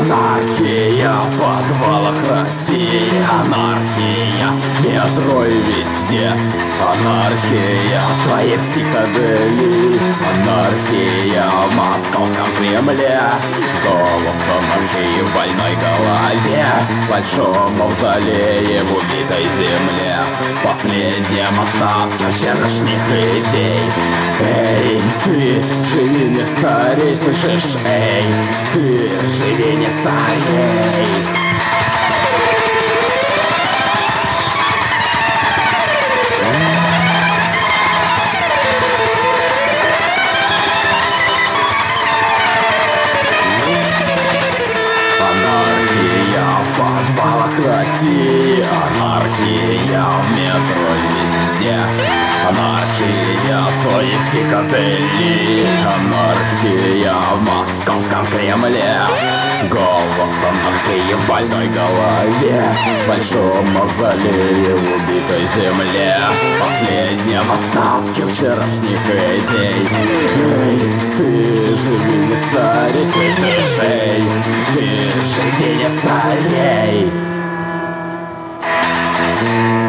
Анархия в подвалах России, анархия в метро и везде, анархия в своей психоделии, анархия в московском Кремле. Голос анархии в больной голове, в большом мавзолее в убитой земле, в последнем остатке вчерашних идей. Эй, ты живи не старей, слышишь? Эй, ты живи не старей. Анархия в подвалах России, анархия в метро везде, анархия в своей психоделии, анархия в московском Кремле. Голос анархии в больной голове, в большом мавзолее в убитой земле, в последнем остатке вчерашних идей. Эй, ты живи не старей, слышишь? Эй, ты живи не старей.